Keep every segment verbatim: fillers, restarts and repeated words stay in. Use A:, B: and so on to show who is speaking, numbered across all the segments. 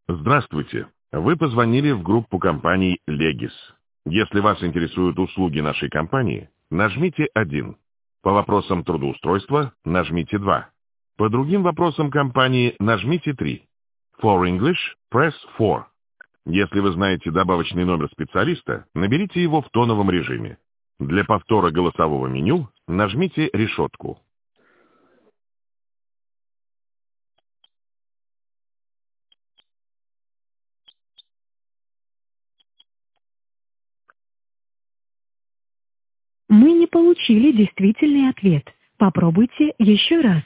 A: Здравствуйте. Вы позвонили в группу компаний «Легис». Если вас интересуют услуги нашей компании, нажмите один. По вопросам трудоустройства нажмите два. По другим вопросам компании нажмите три. For English, press four. Если вы знаете добавочный номер специалиста, наберите его в тоновом режиме. Для повтора голосового меню нажмите решетку.
B: Мы не получили действительный ответ. Попробуйте еще раз.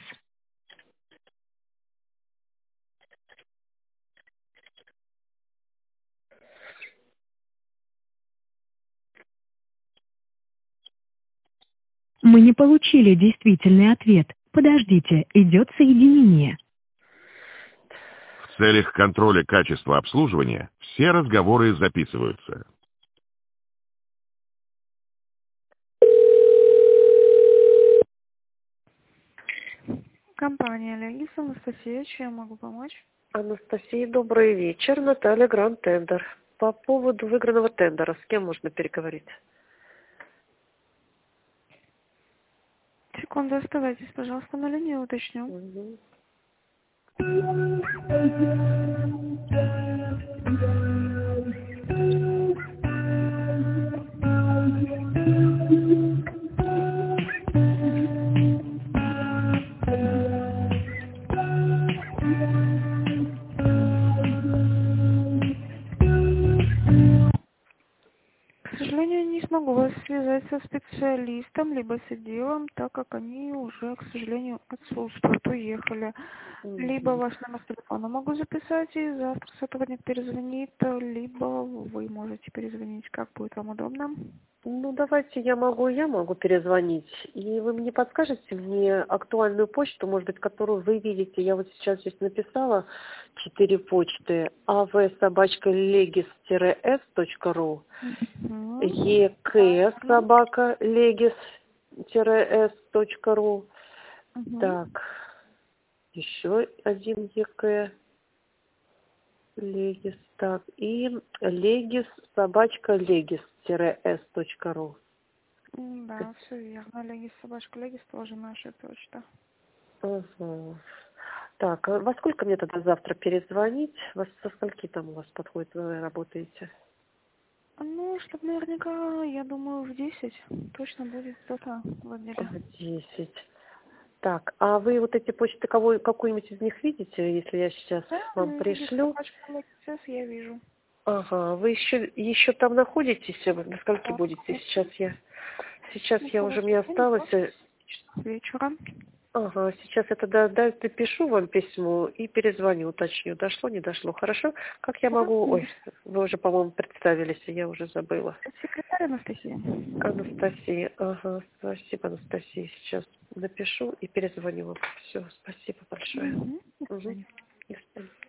B: Мы не получили действительный ответ. Подождите, идет соединение.
A: В целях контроля качества обслуживания все разговоры записываются.
C: Компания «Легис», Анастасия, чем я могу помочь?
D: Анастасия, добрый вечер. Наталья, Гранд Тендер. По поводу выигранного тендера, с кем можно переговорить?
C: Секунду, оставайтесь, пожалуйста, на линии, уточню.
D: Угу.
C: К сожалению, не смогу вас связать со специалистом, либо с отделом, так как они уже, к сожалению, отсутствуют, уехали. Либо ваш номер телефона могу записать, и завтра сотрудник перезвонит, либо вы можете перезвонить, как будет вам удобно.
D: Ну, давайте я могу, я могу перезвонить. И вы мне подскажете мне актуальную почту, может быть, которую вы видите. Я вот сейчас здесь написала четыре почты. ав собачка легис эс точка ру, ек собака легис эс точка ру. Так, еще один ек легис, так, и легис собачка легис эс точка ру.
C: Да, все верно. Легис, собачка Легис тоже наша почта.
D: Ага. Так, а во сколько мне тогда завтра перезвонить? Во со скольки там у вас подходит, вы работаете?
C: Ну, чтобы наверняка, я думаю, в десять точно будет кто-то в отделе.
D: В десять. Так, а вы вот эти почты, кого, какую-нибудь из них видите, если я сейчас
C: Да,
D: вам пришлю?
C: собачка Легис я вижу.
D: Ага, вы еще, еще там находитесь? До скольки
C: Да,
D: будете?
C: конечно.
D: Сейчас я, сейчас
C: Ну,
D: я уже, мне осталось...
C: вечера.
D: Ага, сейчас я тогда да, допишу вам письмо и перезвоню, уточню, дошло, не дошло. Хорошо? Как я могу... Ой, вы уже, по-моему, представились, я уже забыла.
C: Секретарь Анастасия.
D: Анастасия, ага, спасибо, Анастасия. Сейчас напишу и перезвоню вам. Все, спасибо большое.
C: Угу.
D: Угу. До свидания.